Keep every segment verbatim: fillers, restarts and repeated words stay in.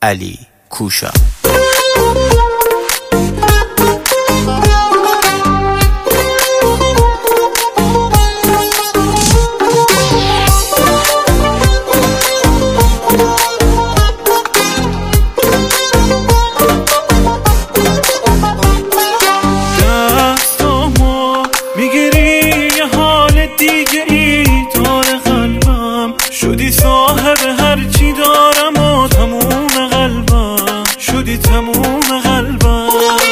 علی کوشا. دستامو میگیری یه حال دیگه ای داره قلبم، شدی صاحب هرچی دارم و تموم قلبم، شدی تموم قلبم.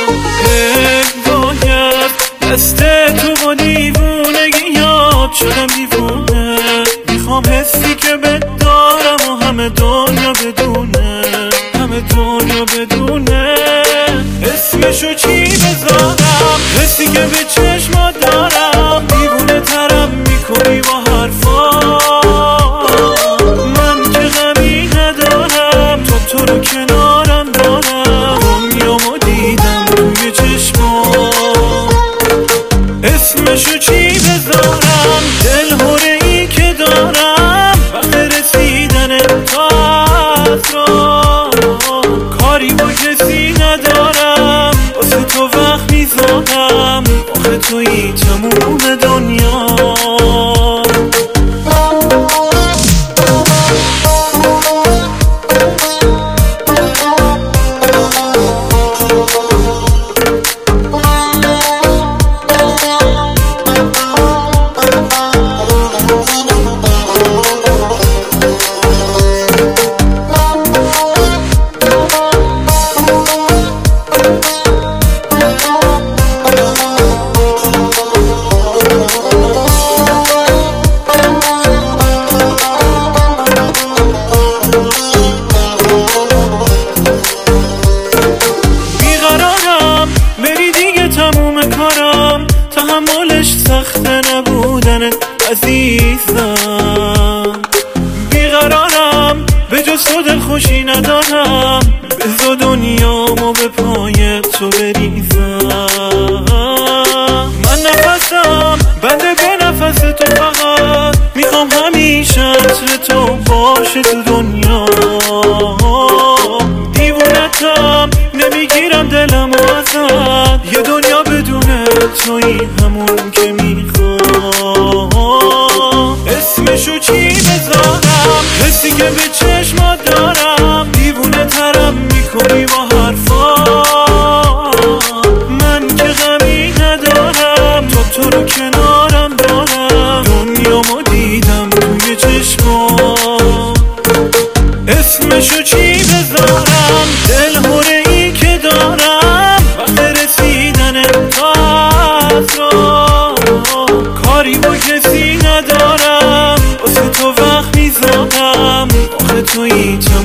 باید دست تو با دیوونگی یاد شدم دیوونه، میخوام حسی که بهت دارم و همه دنیا بدونه، همه دنیا بدونه. اسمشو چی بذارم؟ حسی که به چشمات دارم، دیوونه ترم میکنی با حرفا. من که غمی ندارم، تو تو رو کنارم دارم، دنیامو دیدم توی چشمات. اسمشو چی بذارم؟ دلهوره ای که دارم وقت رسیدن تا را، کاری با کسی ندارم، واسه تو وقت میذارم، آخه تویی تموم دنیا. تحملش سخته نبودنت عزیزم، بیقرارم به جز تو دل خوشی ندارم، بذار دنیامو به پای تو بریزم. من نفسم بنده به نفس تو، فقط میخوام همیشه عطر تو باشه تو دنیا. دیوونتم نمیگیرم دلمو ازت، یه دنیا بدونه تویی همون که میخوام. اسمشو چی بذارم؟ حسی که به چشمات دارم، دیوونه ترم میکنی با حرفا. من که غمی ندارم، تو تو رو کنارم دارم، دنیامو دیدم توی چشمات. اسمشو چی بذارم؟ دلهوره ای که دارم وقت رسیدن تا را، کاری با کسی ندارم، واسه تو وقت میذارم، آخه تویی